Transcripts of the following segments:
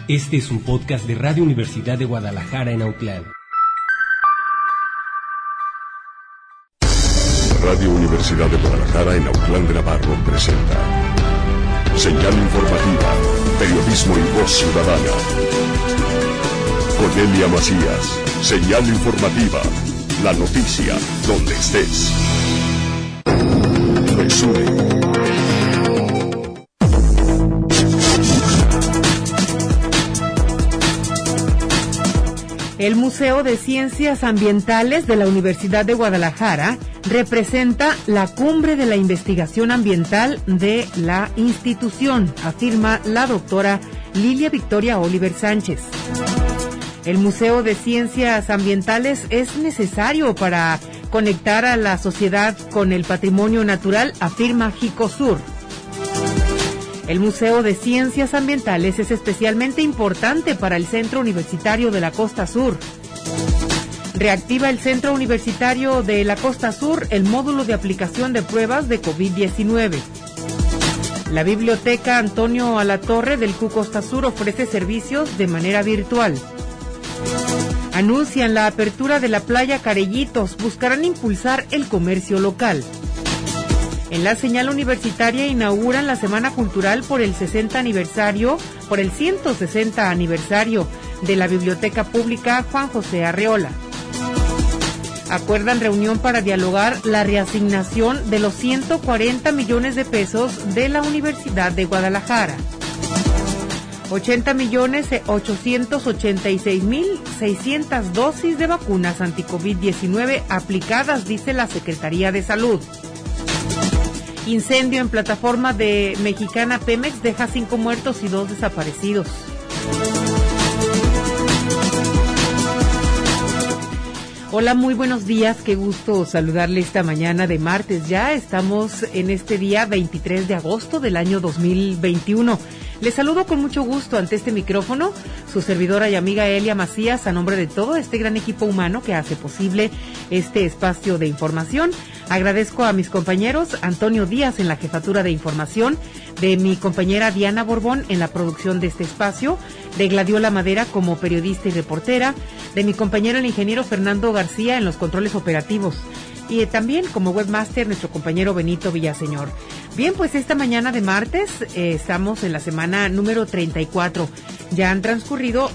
Este es un podcast de Radio Universidad de Guadalajara en Autlán. Radio Universidad de Guadalajara en Autlán de Navarro presenta Señal Informativa, Periodismo y Voz Ciudadana. Cornelia Macías, Señal Informativa, la noticia donde estés. Resumen. El Museo de Ciencias Ambientales de la Universidad de Guadalajara representa la cumbre de la investigación ambiental de la institución, afirma la doctora Lilia Victoria Oliver Sánchez. El Museo de Ciencias Ambientales es necesario para conectar a la sociedad con el patrimonio natural, afirma Jicosur. El Museo de Ciencias Ambientales es especialmente importante para el Centro Universitario de la Costa Sur. Reactiva el Centro Universitario de la Costa Sur el módulo de aplicación de pruebas de COVID-19. La Biblioteca Antonio Alatorre del CU Costa Sur ofrece servicios de manera virtual. Anuncian la apertura de la playa Carellitos, buscarán impulsar el comercio local. En la señal universitaria inauguran la Semana Cultural por el 160 aniversario de la Biblioteca Pública Juan José Arreola. Acuerdan reunión para dialogar la reasignación de los 140 millones de pesos de la Universidad de Guadalajara. 80.886.600 dosis de vacunas anti-COVID-19 aplicadas, dice la Secretaría de Salud. Incendio en plataforma de Mexicana Pemex deja 5 muertos y 2 desaparecidos. Hola, muy buenos días, qué gusto saludarle esta mañana de martes. Ya estamos en este día 23 de agosto del año 2021. Les saludo con mucho gusto ante este micrófono, su servidora y amiga Elia Macías, a nombre de todo este gran equipo humano que hace posible este espacio de información. Agradezco a mis compañeros Antonio Díaz en la jefatura de información, de mi compañera Diana Borbón en la producción de este espacio, de Gladiola Madera como periodista y reportera, de mi compañero el ingeniero Fernando García en los controles operativos, y también como webmaster nuestro compañero Benito Villaseñor. Bien, pues esta mañana de martes estamos en la semana número 34. Ya han transcurrido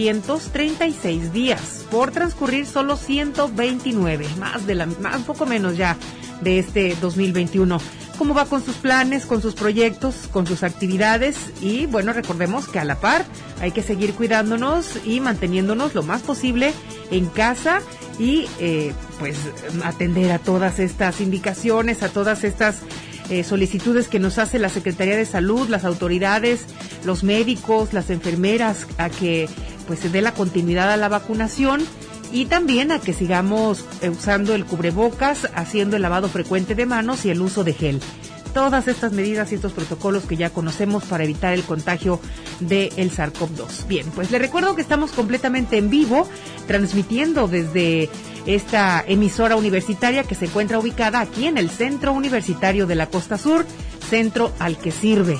236 días, por transcurrir solo 129, un poco menos ya de este 2021. ¿Cómo va con sus planes, con sus proyectos, con sus actividades? Y bueno, recordemos que a la par hay que seguir cuidándonos y manteniéndonos lo más posible en casa y pues atender a todas estas indicaciones, a todas estas solicitudes que nos hace la Secretaría de Salud, las autoridades, los médicos, las enfermeras, a que pues se dé la continuidad a la vacunación y también a que sigamos usando el cubrebocas, haciendo el lavado frecuente de manos y el uso de gel. Todas estas medidas y estos protocolos que ya conocemos para evitar el contagio del SARS-CoV-2. Bien, pues le recuerdo que estamos completamente en vivo, transmitiendo desde esta emisora universitaria que se encuentra ubicada aquí en el Centro Universitario de la Costa Sur, centro al que sirve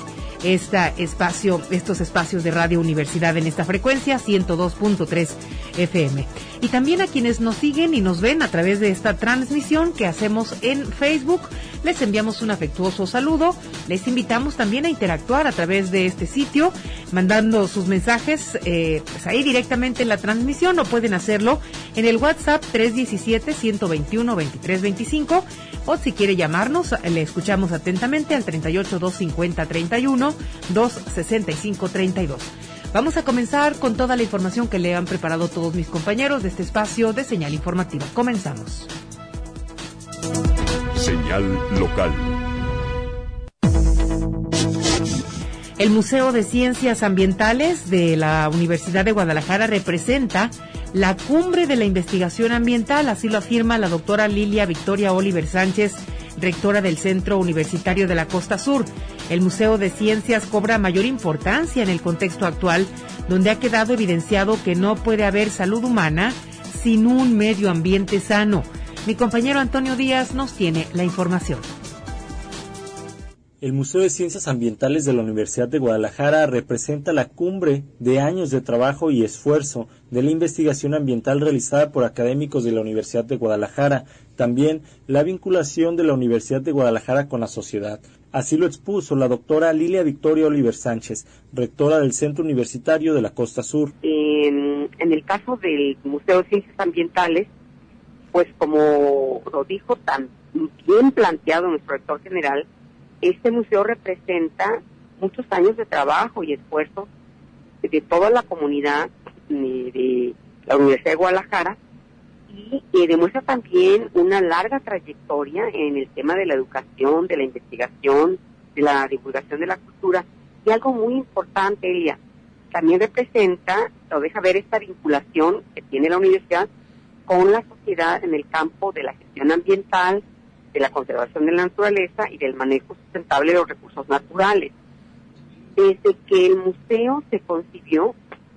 estos espacios de Radio Universidad en esta frecuencia 102.3 FM. Y también a quienes nos siguen y nos ven a través de esta transmisión que hacemos en Facebook, les enviamos un afectuoso saludo. Les invitamos también a interactuar a través de este sitio, mandando sus mensajes pues ahí directamente en la transmisión, o pueden hacerlo en el WhatsApp 317-121-2325, o si quiere llamarnos, le escuchamos atentamente al 38-250-31, 265-32. Vamos a comenzar con toda la información que le han preparado todos mis compañeros de este espacio de Señal Informativa. Comenzamos. Señal local. El Museo de Ciencias Ambientales de la Universidad de Guadalajara representa la cumbre de la investigación ambiental, así lo afirma la doctora Lilia Victoria Oliver Sánchez, rectora del Centro Universitario de la Costa Sur. El Museo de Ciencias cobra mayor importancia en el contexto actual, donde ha quedado evidenciado que no puede haber salud humana sin un medio ambiente sano. Mi compañero Antonio Díaz nos tiene la información. El Museo de Ciencias Ambientales de la Universidad de Guadalajara representa la cumbre de años de trabajo y esfuerzo de la investigación ambiental realizada por académicos de la Universidad de Guadalajara, también la vinculación de la Universidad de Guadalajara con la sociedad. Así lo expuso la doctora Lilia Victoria Oliver Sánchez, rectora del Centro Universitario de la Costa Sur. En el caso del Museo de Ciencias Ambientales, pues como lo dijo tan bien planteado nuestro rector general, este museo representa muchos años de trabajo y esfuerzo de toda la comunidad de la Universidad de Guadalajara y demuestra también una larga trayectoria en el tema de la educación, de la investigación, de la divulgación de la cultura. Y algo muy importante, Elia, también representa o deja ver esta vinculación que tiene la universidad con la sociedad en el campo de la gestión ambiental, de la conservación de la naturaleza y del manejo sustentable de los recursos naturales. Desde que el museo se concibió,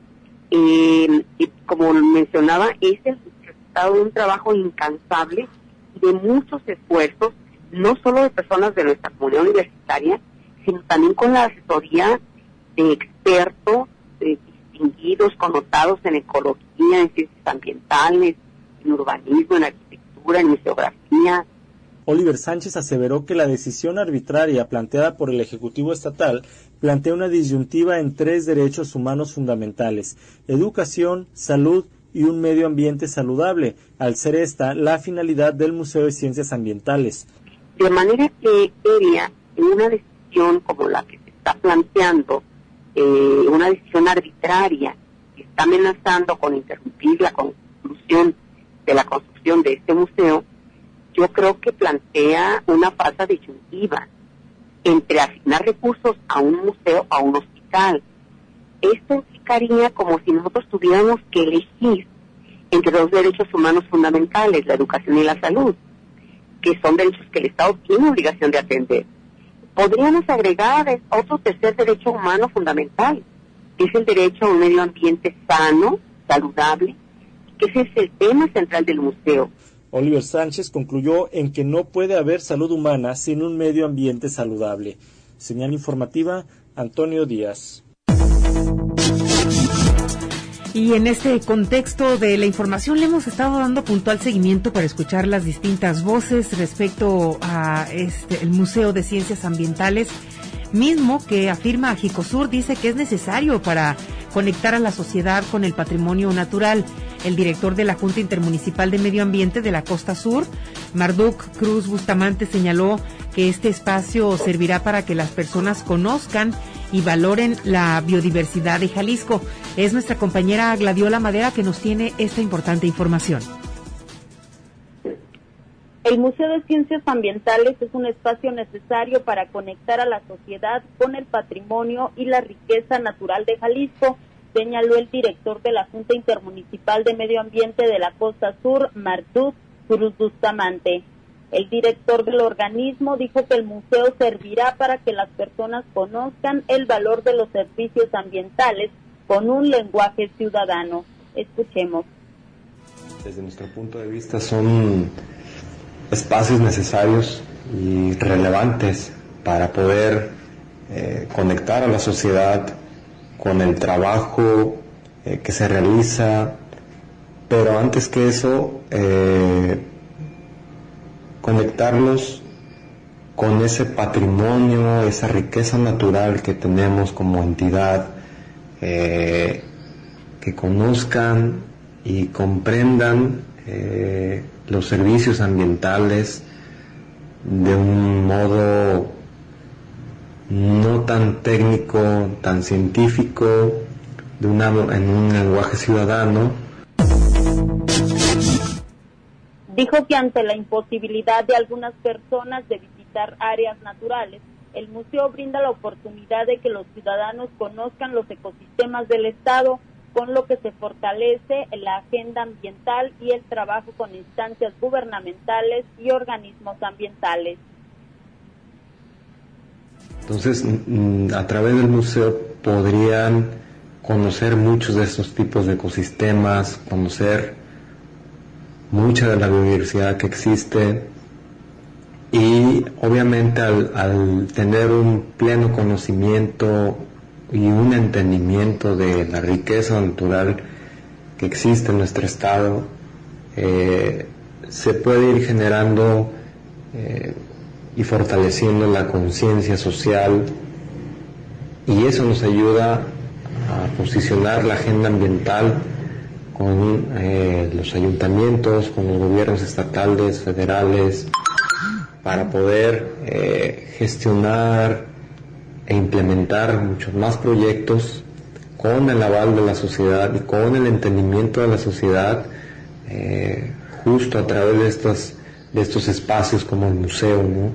y como mencionaba, es el resultado de un trabajo incansable y de muchos esfuerzos, no solo de personas de nuestra comunidad universitaria, sino también con la asesoría de expertos distinguidos, connotados en ecología, en ciencias ambientales, en urbanismo, en arquitectura, en museografía. Oliver Sánchez aseveró que la decisión arbitraria planteada por el Ejecutivo Estatal plantea una disyuntiva en 3 derechos humanos fundamentales: educación, salud y un medio ambiente saludable, al ser esta la finalidad del Museo de Ciencias Ambientales. De manera que en una decisión como la que se está planteando, una decisión arbitraria que está amenazando con interrumpir la conclusión de la construcción de este museo, yo creo que plantea una falsa disyuntiva entre asignar recursos a un museo o a un hospital. Esto implicaría como si nosotros tuviéramos que elegir entre los derechos humanos fundamentales, la educación y la salud, que son derechos que el Estado tiene obligación de atender. Podríamos agregar otro tercer derecho humano fundamental, que es el derecho a un medio ambiente sano, saludable, que ese es el tema central del museo. Oliver Sánchez concluyó en que no puede haber salud humana sin un medio ambiente saludable. Señal informativa, Antonio Díaz. Y en este contexto de la información le hemos estado dando puntual seguimiento para escuchar las distintas voces respecto a el Museo de Ciencias Ambientales, mismo que afirma Jicosur, dice que es necesario para conectar a la sociedad con el patrimonio natural. El director de la Junta Intermunicipal de Medio Ambiente de la Costa Sur, Marduk Cruz Bustamante, señaló que este espacio servirá para que las personas conozcan y valoren la biodiversidad de Jalisco. Es nuestra compañera Gladiola Madera que nos tiene esta importante información. El Museo de Ciencias Ambientales es un espacio necesario para conectar a la sociedad con el patrimonio y la riqueza natural de Jalisco, señaló el director de la Junta Intermunicipal de Medio Ambiente de la Costa Sur, Marduk Cruz Bustamante. El director del organismo dijo que el museo servirá para que las personas conozcan el valor de los servicios ambientales con un lenguaje ciudadano. Escuchemos. Desde nuestro punto de vista son espacios necesarios y relevantes para poder conectar a la sociedad con el trabajo que se realiza, pero antes que eso, conectarlos con ese patrimonio, esa riqueza natural que tenemos como entidad, que conozcan y comprendan los servicios ambientales de un modo no tan técnico, tan científico, en un lenguaje ciudadano. Dijo que ante la imposibilidad de algunas personas de visitar áreas naturales, el museo brinda la oportunidad de que los ciudadanos conozcan los ecosistemas del Estado, con lo que se fortalece la agenda ambiental y el trabajo con instancias gubernamentales y organismos ambientales. Entonces, a través del museo podrían conocer muchos de estos tipos de ecosistemas, conocer mucha de la biodiversidad que existe Y obviamente al tener un pleno conocimiento y un entendimiento de la riqueza natural que existe en nuestro estado, se puede ir generando y fortaleciendo la conciencia social, y eso nos ayuda a posicionar la agenda ambiental con los ayuntamientos, con los gobiernos estatales, federales, para poder gestionar e implementar muchos más proyectos con el aval de la sociedad y con el entendimiento de la sociedad, justo a través de estos espacios como el museo, ¿no?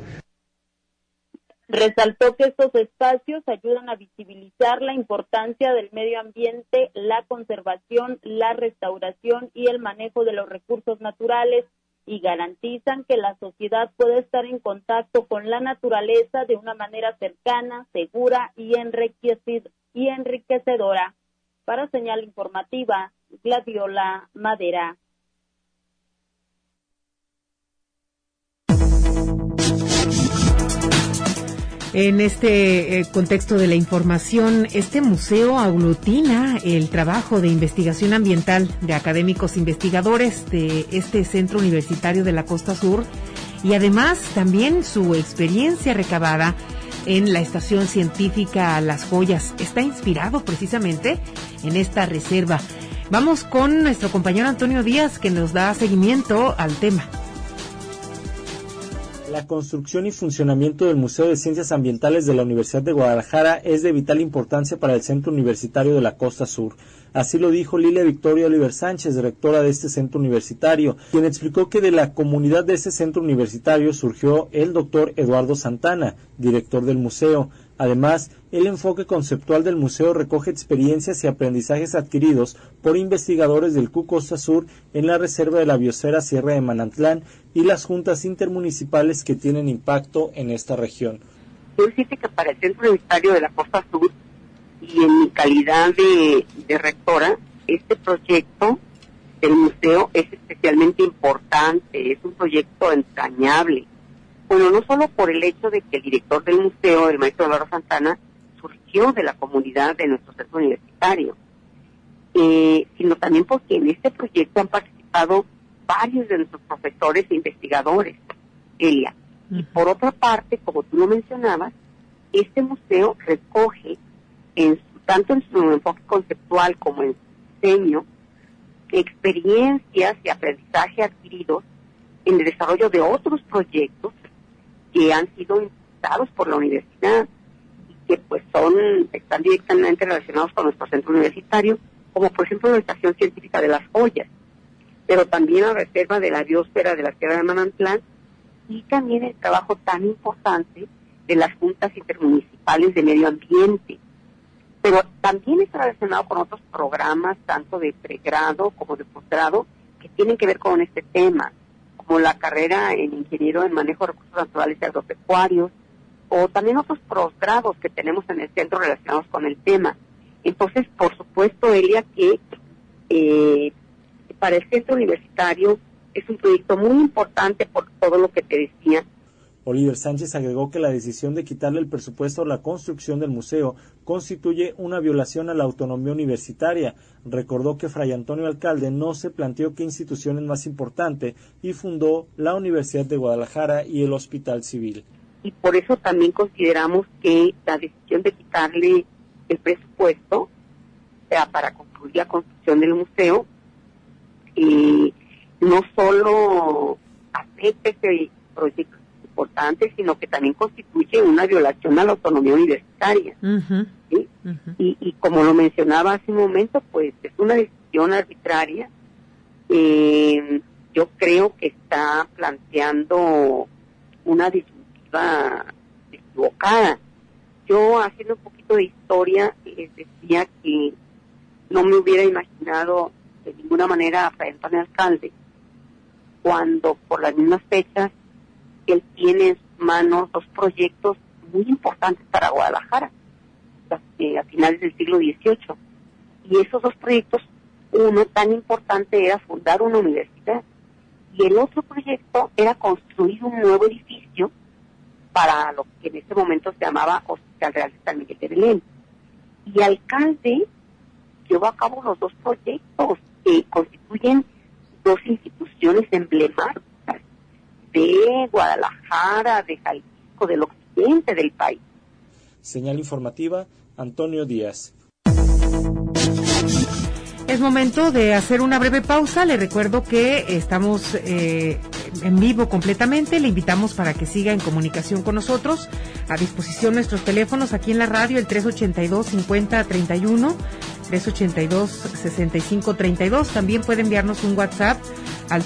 Resaltó que estos espacios ayudan a visibilizar la importancia del medio ambiente, la conservación, la restauración y el manejo de los recursos naturales, y garantizan que la sociedad puede estar en contacto con la naturaleza de una manera cercana, segura y enriquecedora. Para Señal Informativa, Gladiola Madera. En este contexto de la información, este museo aglutina el trabajo de investigación ambiental de académicos investigadores de este Centro Universitario de la Costa Sur, y además también su experiencia recabada en la Estación Científica Las Joyas. Está inspirado precisamente en esta reserva. Vamos con nuestro compañero Antonio Díaz, que nos da seguimiento al tema. La construcción y funcionamiento del Museo de Ciencias Ambientales de la Universidad de Guadalajara es de vital importancia para el Centro Universitario de la Costa Sur. Así lo dijo Lilia Victoria Oliver Sánchez, directora de este centro universitario, quien explicó que de la comunidad de este centro universitario surgió el doctor Eduardo Santana, director del museo. Además, el enfoque conceptual del museo recoge experiencias y aprendizajes adquiridos por investigadores del CU Costa Sur en la Reserva de la Biosfera Sierra de Manantlán y las juntas intermunicipales que tienen impacto en esta región. Quiero decirte que para el Centro Universitario de la Costa Sur, y en mi calidad de rectora, este proyecto del museo es especialmente importante, es un proyecto entrañable. Bueno, no solo por el hecho de que el director del museo, el maestro Eduardo Santana, surgió de la comunidad de nuestro centro universitario, sino también porque en este proyecto han participado varios de nuestros profesores e investigadores, Elia. Y por otra parte, como tú lo mencionabas, este museo recoge, tanto en su enfoque conceptual como en su diseño, experiencias y aprendizaje adquiridos en el desarrollo de otros proyectos que han sido impulsados por la universidad y que pues están directamente relacionados con nuestro centro universitario, como por ejemplo la Estación Científica de Las Joyas, pero también la Reserva de la Biosfera de la Sierra de Manantlán, y también el trabajo tan importante de las juntas intermunicipales de medio ambiente. Pero también está relacionado con otros programas, tanto de pregrado como de posgrado, que tienen que ver con este tema, como la carrera en ingeniero en manejo de recursos naturales y agropecuarios, o también otros posgrados que tenemos en el centro relacionados con el tema. Entonces, por supuesto, Elia, que para el centro universitario es un proyecto muy importante por todo lo que te decía. Oliver Sánchez agregó que la decisión de quitarle el presupuesto a la construcción del museo constituye una violación a la autonomía universitaria. Recordó que Fray Antonio Alcalde no se planteó qué institución es más importante y fundó la Universidad de Guadalajara y el Hospital Civil. Y por eso también consideramos que la decisión de quitarle el presupuesto para concluir la construcción del museo no solo afecta este proyecto importante, sino que también constituye una violación a la autonomía universitaria. ¿Sí? Y como lo mencionaba hace un momento, pues es una decisión arbitraria. Yo creo que está planteando una disyuntiva equivocada. Yo, haciendo un poquito de historia, les decía que no me hubiera imaginado de ninguna manera a Fray Antonio Alcalde, cuando por las mismas fechas él tiene en sus manos dos proyectos muy importantes para Guadalajara, a finales del siglo XVIII. Y esos dos proyectos, uno tan importante era fundar una universidad, y el otro proyecto era construir un nuevo edificio para lo que en ese momento se llamaba Hospital Real de San Miguel de Belén. Y el alcalde llevó a cabo los dos proyectos que constituyen dos instituciones emblemáticas de Guadalajara, de Jalisco, del occidente del país. Señal informativa, Antonio Díaz. Es momento de hacer una breve pausa. Le recuerdo que estamos en vivo completamente. Le invitamos para que siga en comunicación con nosotros. A disposición nuestros teléfonos aquí en la radio, el 382-5031, 382-6532. También puede enviarnos un WhatsApp al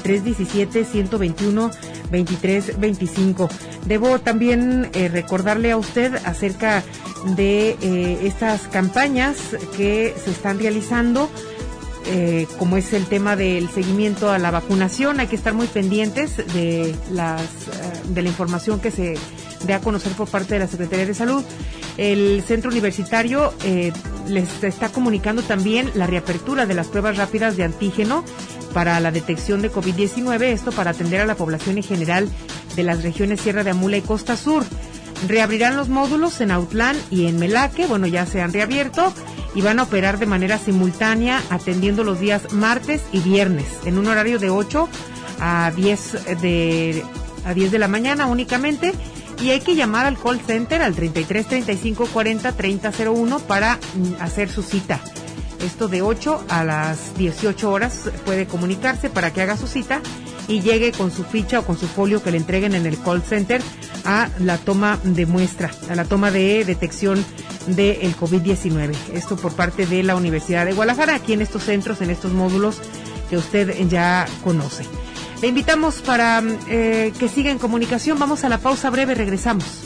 317-121-2325. Debo también recordarle a usted acerca de estas campañas que se están realizando, como es el tema del seguimiento a la vacunación. Hay que estar muy pendientes de la información que se dé a conocer por parte de la Secretaría de Salud. El Centro Universitario les está comunicando también la reapertura de las pruebas rápidas de antígeno para la detección de COVID-19, esto para atender a la población en general de las regiones Sierra de Amula y Costa Sur. Reabrirán los módulos en Autlán y en Melaque, bueno, ya se han reabierto, y van a operar de manera simultánea, atendiendo los días martes y viernes, en un horario de 8 a 10 de la mañana únicamente, y hay que llamar al call center al 33 35 40 30 01 para hacer su cita. Esto de 8 a las 18 horas puede comunicarse para que haga su cita y llegue con su ficha o con su folio que le entreguen en el call center a la toma de muestra, a la toma de detección del COVID-19. Esto por parte de la Universidad de Guadalajara, aquí en estos centros, en estos módulos que usted ya conoce. Le invitamos para que siga en comunicación. Vamos a la pausa breve, regresamos.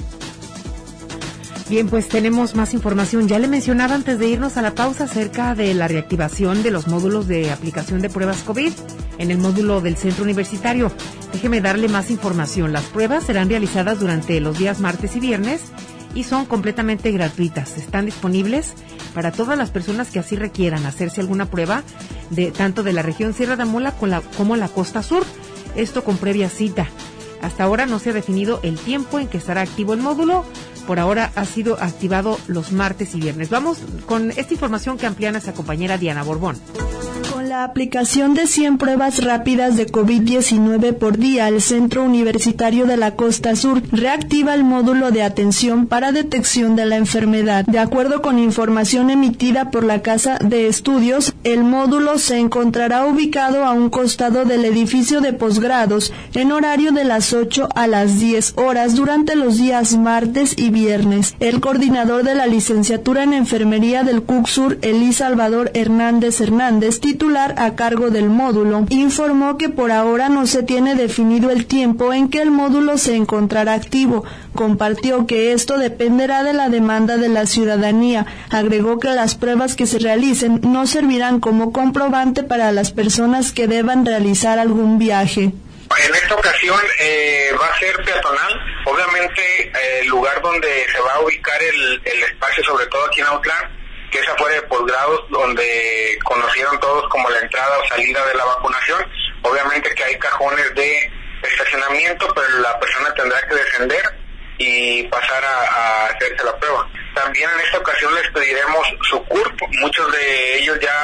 Bien, pues tenemos más información. Ya le mencionaba antes de irnos a la pausa acerca de la reactivación de los módulos de aplicación de pruebas COVID en el módulo del centro universitario. Déjeme darle más información. Las pruebas serán realizadas durante los días martes y viernes y son completamente gratuitas. Están disponibles para todas las personas que así requieran hacerse alguna prueba, tanto de la región Sierra de Amula como la Costa Sur. Esto con previa cita. Hasta ahora no se ha definido el tiempo en que estará activo el módulo. Por ahora ha sido activado los martes y viernes. Vamos con esta información que amplía nuestra compañera Diana Borbón. Con la aplicación de 100 pruebas rápidas de COVID-19 por día, el Centro Universitario de la Costa Sur reactiva el módulo de atención para detección de la enfermedad. De acuerdo con información emitida por la Casa de Estudios, el módulo se encontrará ubicado a un costado del edificio de posgrados en horario de las 8 a las 10 horas durante los días martes y viernes. El coordinador de la licenciatura en enfermería del CUCSUR, Elí Salvador Hernández, titular a cargo del módulo, informó que por ahora no se tiene definido el tiempo en que el módulo se encontrará activo. Compartió que esto dependerá de la demanda de la ciudadanía. Agregó que las pruebas que se realicen no servirán como comprobante para las personas que deban realizar algún viaje. En esta ocasión va a ser peatonal. Obviamente el lugar donde se va a ubicar el espacio, sobre todo aquí en Autlán, que es afuera de posgrados, donde conocieron todos como la entrada o salida de la vacunación. Obviamente que hay cajones de estacionamiento, pero la persona tendrá que descender y pasar a hacerse la prueba. También en esta ocasión les pediremos su CURP. Muchos de ellos ya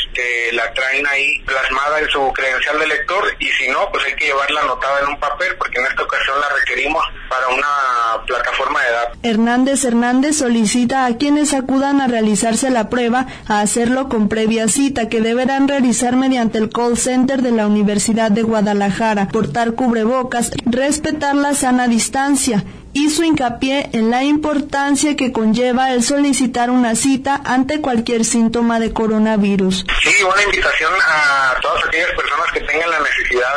la traen ahí plasmada en su credencial de lector, y si no, pues hay que llevarla anotada en un papel, porque en esta ocasión la requerimos para una plataforma de datos. Hernández solicita a quienes acudan a realizarse la prueba a hacerlo con previa cita, que deberán realizar mediante el call center de la Universidad de Guadalajara, portar cubrebocas, respetar la sana distancia. Hizo hincapié en la importancia que conlleva el solicitar una cita ante cualquier síntoma de coronavirus. Sí, una invitación a todas aquellas personas que tengan la necesidad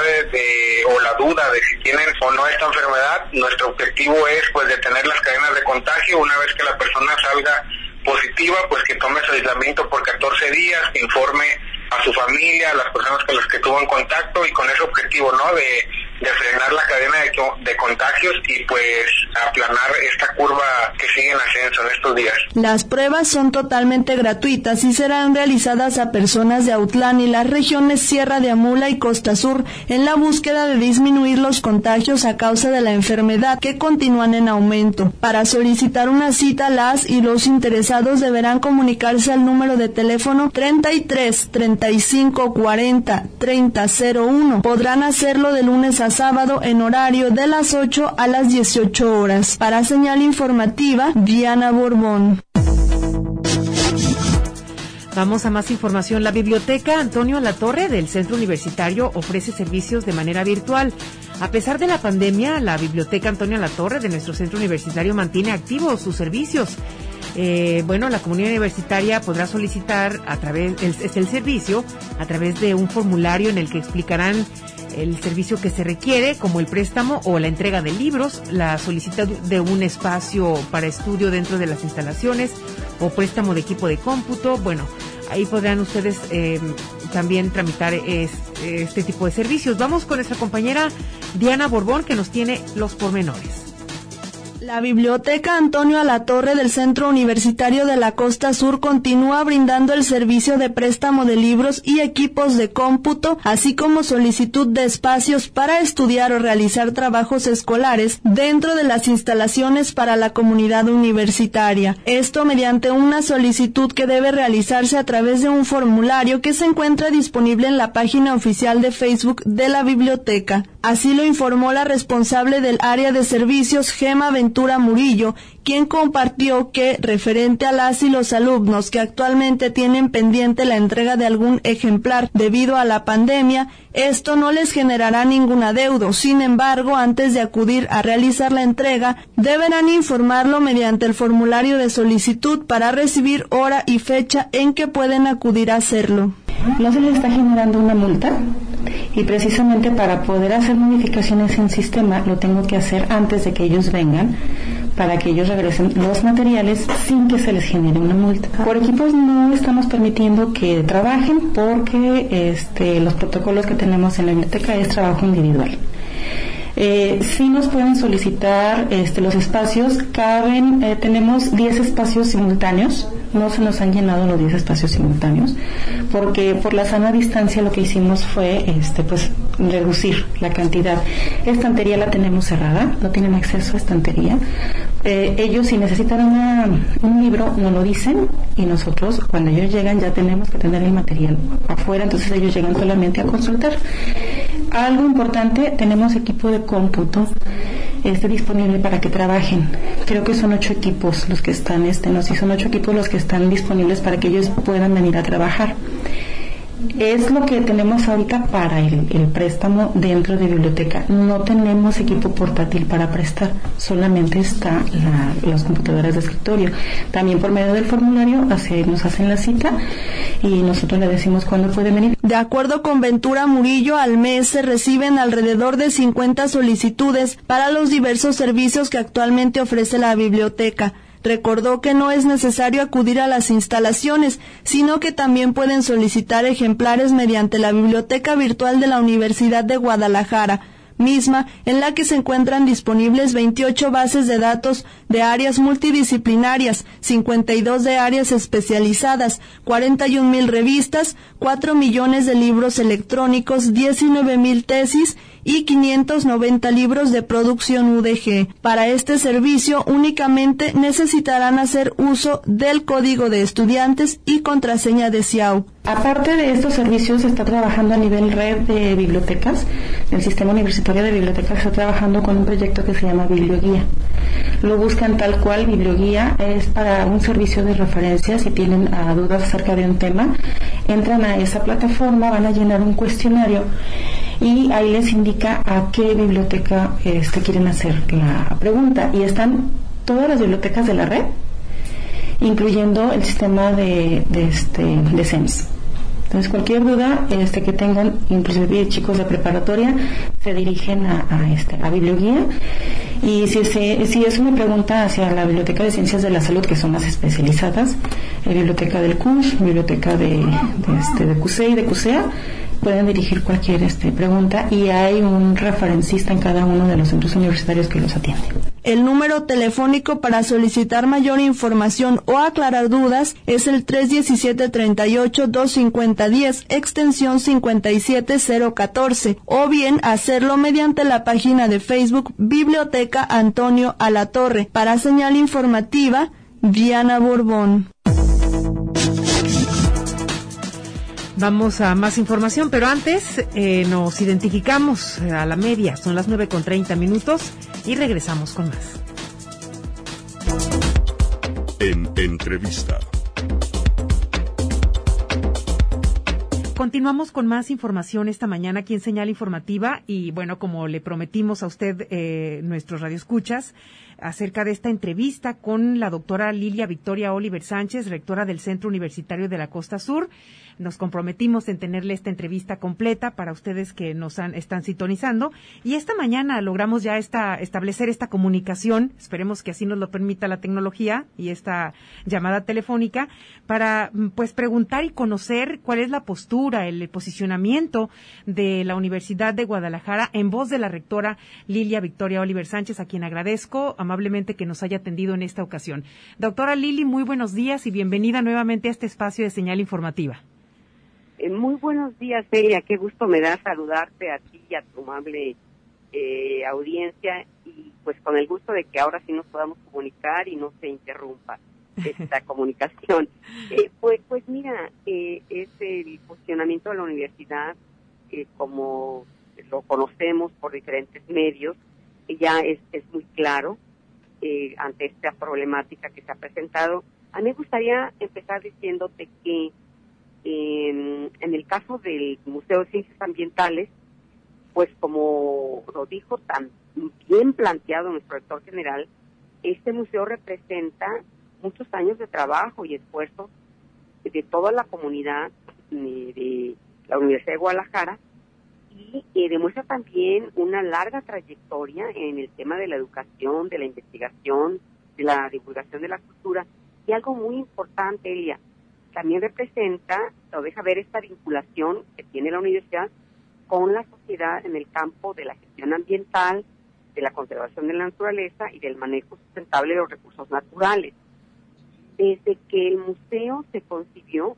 o la duda de si tienen o no esta enfermedad. Nuestro objetivo es pues detener las cadenas de contagio. Una vez que la persona salga positiva, pues que tome su aislamiento por 14 días, que informe a su familia, a las personas con las que tuvo en contacto, y con ese objetivo, ¿no?, de frenar la cadena de contagios y pues aplanar esta curva que sigue en ascenso en estos días. Las pruebas son totalmente gratuitas y serán realizadas a personas de Autlán y las regiones Sierra de Amula y Costa Sur en la búsqueda de disminuir los contagios a causa de la enfermedad que continúan en aumento. Para solicitar una cita, las y los interesados deberán comunicarse al número de teléfono 33 35 40 30 01. Podrán hacerlo de lunes a sábado en horario de las 8 a las 18 horas. Para Señal Informativa, Diana Borbón. Vamos a más información. La Biblioteca Antonio Latorre del Centro Universitario ofrece servicios de manera virtual. A pesar de la pandemia, la Biblioteca Antonio Latorre de nuestro Centro Universitario mantiene activos sus servicios. La comunidad universitaria podrá solicitar el servicio a través de un formulario en el que explicarán el servicio que se requiere, como el préstamo o la entrega de libros, la solicitud de un espacio para estudio dentro de las instalaciones o préstamo de equipo de cómputo. Bueno, ahí podrán ustedes también tramitar este tipo de servicios. Vamos con nuestra compañera Diana Borbón, que nos tiene los pormenores. La Biblioteca Antonio Alatorre del Centro Universitario de la Costa Sur continúa brindando el servicio de préstamo de libros y equipos de cómputo, así como solicitud de espacios para estudiar o realizar trabajos escolares dentro de las instalaciones para la comunidad universitaria. Esto mediante una solicitud que debe realizarse a través de un formulario que se encuentra disponible en la página oficial de Facebook de la biblioteca. Así lo informó la responsable del área de servicios, Gema Ventura Murillo, quien compartió que, referente a las y los alumnos que actualmente tienen pendiente la entrega de algún ejemplar debido a la pandemia, esto no les generará ningún adeudo. Sin embargo, antes de acudir a realizar la entrega, deberán informarlo mediante el formulario de solicitud para recibir hora y fecha en que pueden acudir a hacerlo. No se les está generando una multa y precisamente para poder hacer modificaciones en sistema lo tengo que hacer antes de que ellos vengan, para que ellos regresen los materiales sin que se les genere una multa. Por equipos no estamos permitiendo que trabajen porque los protocolos que tenemos en la biblioteca es trabajo individual. Sí nos pueden solicitar los espacios, tenemos 10 espacios simultáneos, no se nos han llenado los 10 espacios simultáneos, porque por la sana distancia lo que hicimos fue reducir la cantidad. Estantería la tenemos cerrada, no tienen acceso a estantería. Ellos si necesitan un libro nos lo dicen y nosotros cuando ellos llegan ya tenemos que tener el material afuera, entonces ellos llegan solamente a consultar. Algo importante, tenemos equipo de cómputo disponible para que trabajen. Creo que son 8 equipos los que están, son 8 equipos los que están disponibles para que ellos puedan venir a trabajar. Es lo que tenemos ahorita para el préstamo dentro de biblioteca. No tenemos equipo portátil para prestar, solamente está las computadoras de escritorio. También por medio del formulario nos hacen la cita y nosotros le decimos cuándo pueden venir. De acuerdo con Ventura Murillo, al mes se reciben alrededor de 50 solicitudes para los diversos servicios que actualmente ofrece la biblioteca. Recordó que no es necesario acudir a las instalaciones, sino que también pueden solicitar ejemplares mediante la Biblioteca Virtual de la Universidad de Guadalajara, misma en la que se encuentran disponibles 28 bases de datos de áreas multidisciplinarias, 52 de áreas especializadas, 41,000 revistas, 4 millones de libros electrónicos, 19,000 tesis y 590 libros de producción UDG. Para este servicio únicamente necesitarán hacer uso del código de estudiantes y contraseña de SIAU. Aparte de estos servicios, se está trabajando a nivel red de bibliotecas. El Sistema Universitario de Bibliotecas está trabajando con un proyecto que se llama Biblioguía. Lo buscan tal cual, Biblioguía es para un servicio de referencia. Si tienen dudas acerca de un tema, entran a esa plataforma, van a llenar un cuestionario y ahí les indica a qué biblioteca quieren hacer la pregunta. Y están todas las bibliotecas de la red, incluyendo el sistema de SEMS. Entonces, cualquier duda que tengan, inclusive chicos de preparatoria, se dirigen a Biblioguía. Y si es una pregunta hacia la Biblioteca de Ciencias de la Salud, que son las especializadas, Biblioteca del CUSH, Biblioteca de CUSE y de CUSEA, pueden dirigir cualquier pregunta y hay un referencista en cada uno de los centros universitarios que los atiende. El número telefónico para solicitar mayor información o aclarar dudas es el 317-38-250-10, extensión 57014, o bien hacerlo mediante la página de Facebook Biblioteca Antonio Alatorre. Para Señal Informativa, Diana Borbón. Vamos a más información, pero antes nos identificamos a la media. Son las 9:30 y regresamos con más. En entrevista. Continuamos con más información esta mañana aquí en Señal Informativa y bueno, como le prometimos a usted, nuestros radioescuchas, acerca de esta entrevista con la doctora Lilia Victoria Oliver Sánchez, rectora del Centro Universitario de la Costa Sur. Nos comprometimos en tenerle esta entrevista completa para ustedes que están sintonizando y esta mañana logramos ya establecer esta comunicación, esperemos que así nos lo permita la tecnología y esta llamada telefónica para pues preguntar y conocer cuál es la postura, el posicionamiento de la Universidad de Guadalajara en voz de la rectora Lilia Victoria Oliver Sánchez, a quien agradezco amablemente que nos haya atendido en esta ocasión. Doctora Lili, muy buenos días y bienvenida nuevamente a este espacio de Señal Informativa. Muy buenos días, Celia. Qué gusto me da saludarte a ti y a tu amable audiencia y pues con el gusto de que ahora sí nos podamos comunicar y no se interrumpa esta comunicación. Pues mira, es el posicionamiento de la universidad, como lo conocemos por diferentes medios, ya es muy claro ante esta problemática que se ha presentado. A mí me gustaría empezar diciéndote que en el caso del Museo de Ciencias Ambientales, pues como lo dijo tan bien planteado nuestro rector general, este museo representa muchos años de trabajo y esfuerzo de toda la comunidad de la Universidad de Guadalajara y demuestra también una larga trayectoria en el tema de la educación, de la investigación, de la divulgación de la cultura y algo muy importante, Elia, también representa o deja ver esta vinculación que tiene la universidad con la sociedad en el campo de la gestión ambiental, de la conservación de la naturaleza y del manejo sustentable de los recursos naturales. Desde que el museo se concibió,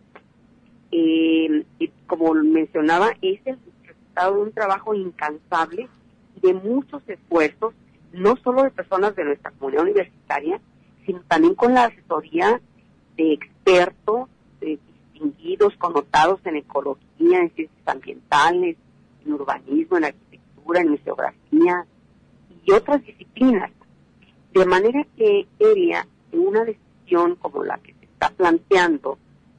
como mencionaba, es el resultado de un trabajo incansable y de muchos esfuerzos, no solo de personas de nuestra comunidad universitaria, sino también con la asesoría de expertos distinguidos, connotados en ecología, en ciencias ambientales, en urbanismo, en arquitectura, en museografía y otras disciplinas. De manera que Elia, en una decisión como la que se está planteando,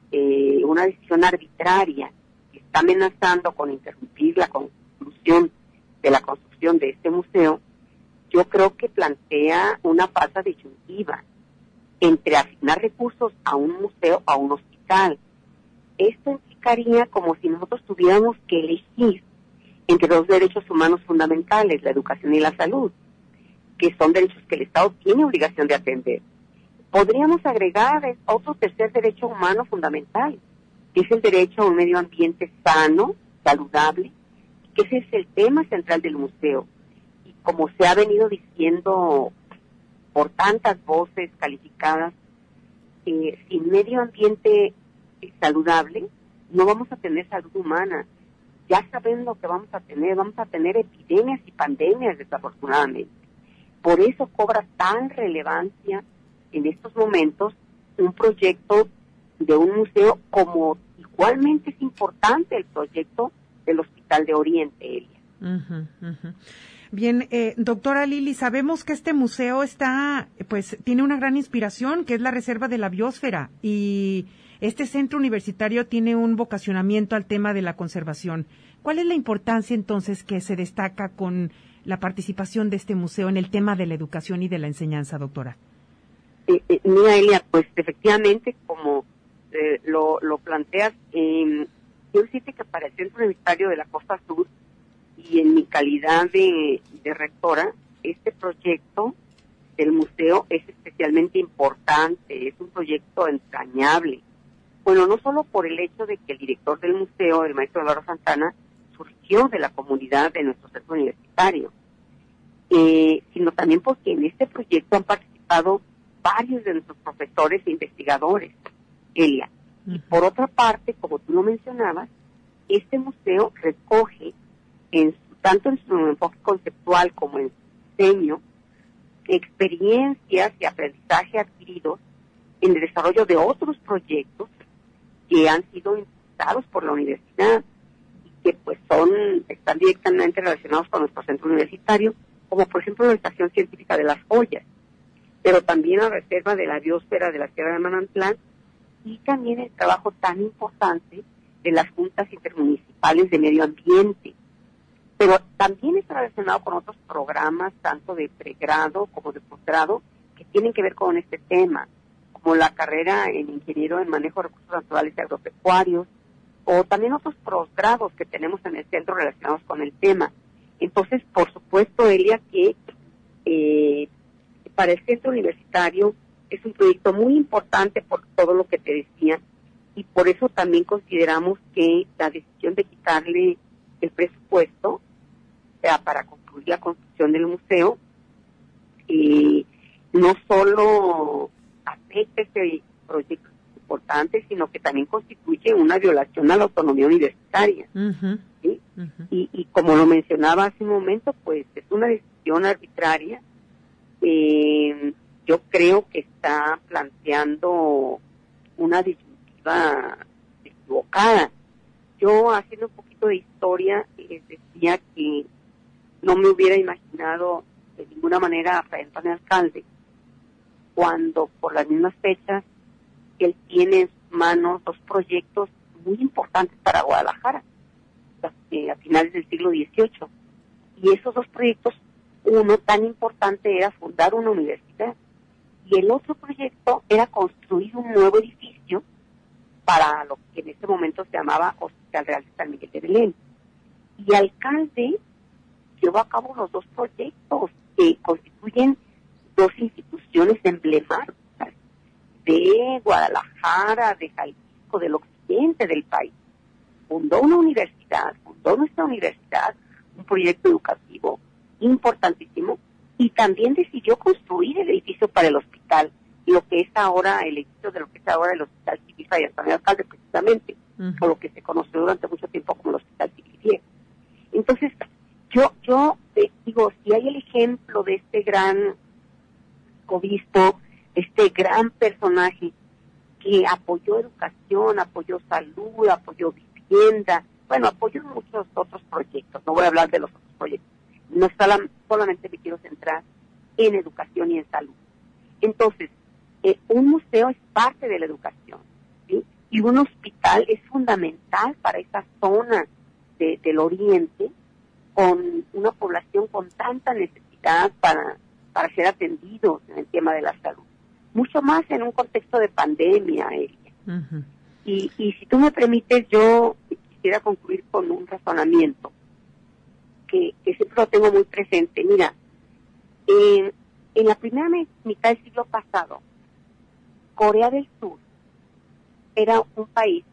una decisión arbitraria que está amenazando con interrumpir la conclusión de la construcción de este museo, yo creo que plantea una falta disyuntiva entre asignar recursos a un museo o a un hospital. Esto implicaría como si nosotros tuviéramos que elegir entre dos derechos humanos fundamentales, la educación y la salud, que son derechos que el Estado tiene obligación de atender. Podríamos agregar otro tercer derecho humano fundamental, que es el derecho a un medio ambiente sano, saludable, que ese es el tema central del museo. Y como se ha venido diciendo por tantas voces calificadas, sin medio ambiente saludable, no vamos a tener salud humana. Ya saben lo que vamos a tener epidemias y pandemias, desafortunadamente. Por eso cobra tan relevancia en estos momentos un proyecto de un museo, como igualmente es importante el proyecto del Hospital de Oriente, Elia. Bien, doctora Lili, sabemos que este museo tiene una gran inspiración, que es la Reserva de la Biosfera, y este centro universitario tiene un vocacionamiento al tema de la conservación. ¿Cuál es la importancia entonces que se destaca con la participación de este museo en el tema de la educación y de la enseñanza, doctora? Mira, Elia, pues efectivamente, como lo planteas, yo decirte que para el Centro Universitario de la Costa Sur y en mi calidad de rectora, este proyecto del museo es especialmente importante, es un proyecto entrañable, Bueno, no solo por el hecho de que el director del museo, el maestro Eduardo Santana, surgió de la comunidad de nuestro centro universitario, sino también porque en este proyecto han participado varios de nuestros profesores e investigadores, Elia. Y por otra parte, como tú lo mencionabas, este museo recoge, tanto en su enfoque conceptual como en su diseño, experiencias y aprendizaje adquiridos en el desarrollo de otros proyectos que han sido impulsados por la universidad y que pues están directamente relacionados con nuestro centro universitario, como por ejemplo la Estación Científica de las Joyas, pero también la Reserva de la Biosfera de la Sierra de Manantlán, y también el trabajo tan importante de las juntas intermunicipales de medio ambiente. Pero también está relacionado con otros programas, tanto de pregrado como de posgrado, que tienen que ver con este tema, como la carrera en ingeniero en manejo de recursos naturales y agropecuarios, o también otros posgrados que tenemos en el centro relacionados con el tema. Entonces, por supuesto, Elia, que para el centro universitario es un proyecto muy importante por todo lo que te decía, y por eso también consideramos que la decisión de quitarle el presupuesto, o sea, para concluir la construcción del museo, no solo afecta este proyecto importante, sino que también constituye una violación a la autonomía universitaria. ¿Sí? Y como lo mencionaba hace un momento, pues es una decisión arbitraria. Yo creo que está planteando una disyuntiva equivocada. Yo, haciendo un poquito de historia, les decía que no me hubiera imaginado de ninguna manera a Fray Antonio Alcalde, cuando por las mismas fechas él tiene en sus manos dos proyectos muy importantes para Guadalajara, a finales del siglo XVIII. Y esos dos proyectos, uno tan importante era fundar una universidad, y el otro proyecto era construir un nuevo edificio para lo que en ese momento se llamaba Hospital Real de San Miguel de Belén. Y Alcalde llevó a cabo los dos proyectos que constituyen dos instituciones emblemáticas de Guadalajara, de Jalisco, del occidente del país. Fundó una universidad, fundó nuestra universidad, un proyecto educativo importantísimo, y también decidió construir el edificio para el hospital, lo que es ahora el edificio de lo que es ahora el Hospital Civil Fray Antonio Alcalde, precisamente, o lo que se conoció durante mucho tiempo como el Hospital Civil Viejo. Entonces, yo digo, si hay el ejemplo de este gran obispo, este gran personaje que apoyó educación, apoyó salud, apoyó vivienda, bueno, apoyó muchos otros proyectos, no voy a hablar de los otros proyectos, no solamente me quiero centrar en educación y en salud. Entonces, un museo es parte de la educación, ¿sí? Y un hospital es fundamental para esa zona del oriente, con una población con tanta necesidad para ser atendidos en el tema de la salud. Mucho más en un contexto de pandemia, Elia. Y si tú me permites, yo quisiera concluir con un razonamiento que siempre lo tengo muy presente. Mira, en la primera mitad del siglo pasado, Corea del Sur era un país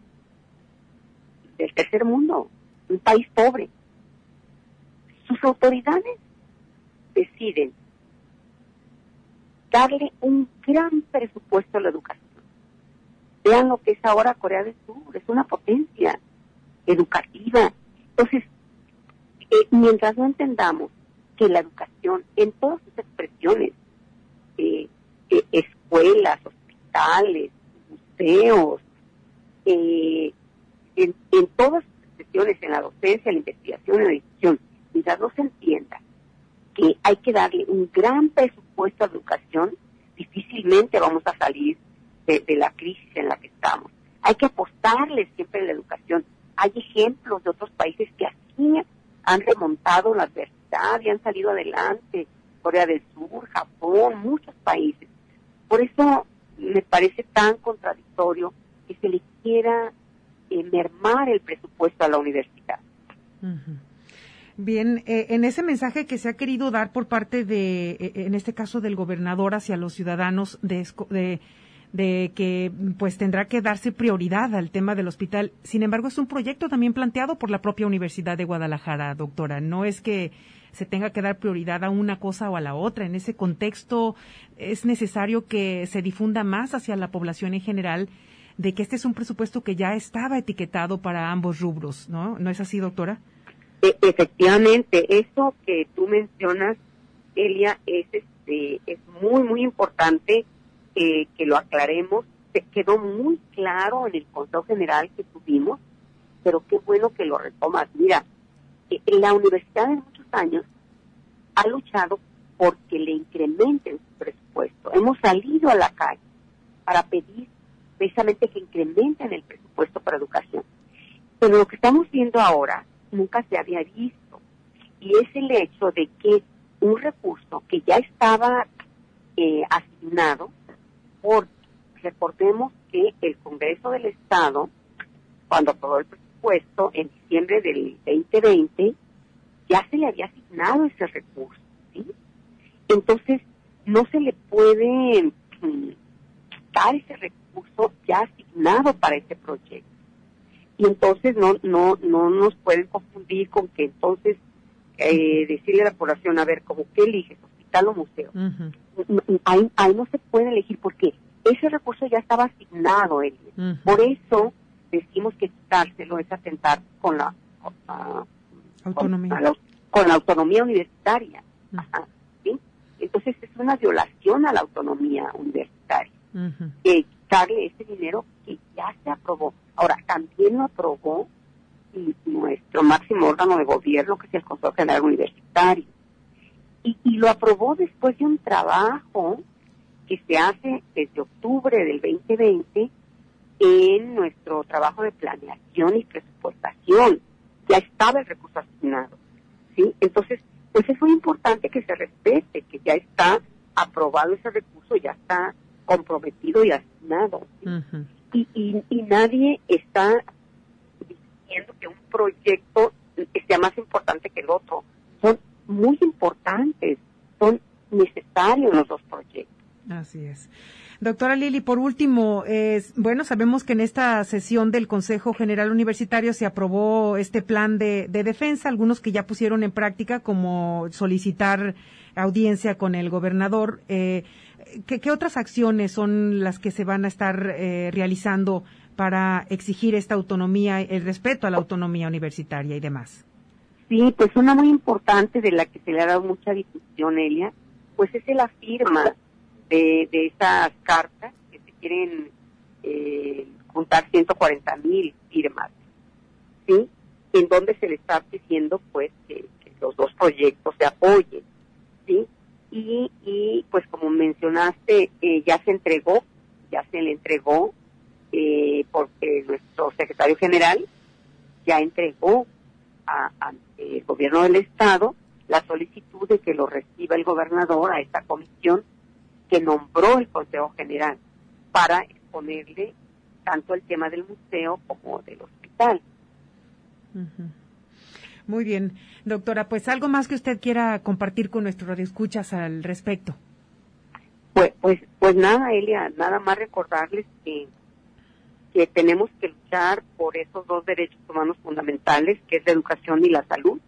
del tercer mundo, un país pobre. Sus autoridades deciden darle un gran presupuesto a la educación. Vean lo que es ahora Corea del Sur, es una potencia educativa. Entonces, mientras no entendamos que la educación, en todas sus expresiones, escuelas, hospitales, museos, en todas sus expresiones, en la docencia, la investigación, en la difusión, mientras no se entienda que hay que darle un gran presupuesto a la educación, difícilmente vamos a salir de la crisis en la que estamos. Hay que apostarle siempre en la educación. Hay ejemplos de otros países que así han remontado la adversidad y han salido adelante. Corea del Sur, Japón, muchos países. Por eso me parece tan contradictorio que se le quiera mermar el presupuesto a la universidad. Bien, en ese mensaje que se ha querido dar por parte de, en este caso del gobernador hacia los ciudadanos de de que pues tendrá que darse prioridad al tema del hospital. Sin embargo, es un proyecto también planteado por la propia Universidad de Guadalajara, doctora. No es que se tenga que dar prioridad a una cosa o a la otra. En ese contexto es necesario que se difunda más hacia la población en general de que este es un presupuesto que ya estaba etiquetado para ambos rubros, ¿no? ¿No es así, doctora? Efectivamente, eso que tú mencionas, Elia, es muy, muy importante que lo aclaremos. Se quedó muy claro en el Consejo General que tuvimos, pero qué bueno que lo retomas. Mira, la universidad en muchos años ha luchado porque le incrementen su presupuesto. Hemos salido a la calle para pedir precisamente que incrementen el presupuesto para educación. Pero lo que estamos viendo ahora nunca se había visto, y es el hecho de que un recurso que ya estaba asignado, porque recordemos que el Congreso del Estado, cuando aprobó el presupuesto en diciembre del 2020, ya se le había asignado ese recurso, ¿sí? Entonces, no se le puede quitar ese recurso ya asignado para ese proyecto. Y entonces no nos pueden confundir con que entonces decirle a la población, a ver, ¿cómo qué eliges, hospital o museo? Uh-huh. Ahí no se puede elegir porque ese recurso ya estaba asignado. Uh-huh. Por eso decimos que quitárselo es atentar con la autonomía. Con la autonomía universitaria. Uh-huh. Ajá, ¿sí? Entonces es una violación a la autonomía universitaria. Uh-huh. Quitarle ese dinero que ya se aprobó. Ahora, también lo aprobó nuestro máximo órgano de gobierno, que es el Consejo General Universitario. Y lo aprobó después de un trabajo que se hace desde octubre del 2020 en nuestro trabajo de planeación y presupuestación. Ya estaba el recurso asignado, ¿sí? Entonces, pues es muy importante que se respete, que ya está aprobado ese recurso, ya está comprometido y asignado, ¿sí? Uh-huh. Y nadie está diciendo que un proyecto sea más importante que el otro. Son muy importantes, son necesarios los dos proyectos. Así es. Doctora Lili, por último, sabemos que en esta sesión del Consejo General Universitario se aprobó este plan de defensa, algunos que ya pusieron en práctica, como solicitar audiencia con el gobernador. ¿Qué otras acciones son las que se van a estar realizando para exigir esta autonomía, el respeto a la autonomía universitaria y demás? Sí, pues una muy importante de la que se le ha dado mucha difusión, Elia, pues es la firma de esas cartas que se quieren juntar 140,000 firmas, ¿sí? En donde se le está pidiendo pues que los dos proyectos se apoyen, ¿sí? Y pues como mencionaste, ya se le entregó porque nuestro secretario general ya entregó ante el gobierno del estado la solicitud de que lo reciba el gobernador a esta comisión que nombró el Consejo General para exponerle tanto el tema del museo como del hospital. Uh-huh. Muy bien, doctora, pues algo más que usted quiera compartir con nuestros radioescuchas al respecto. Pues nada, Elia, nada más recordarles que tenemos que luchar por esos dos derechos humanos fundamentales, que es la educación y la salud,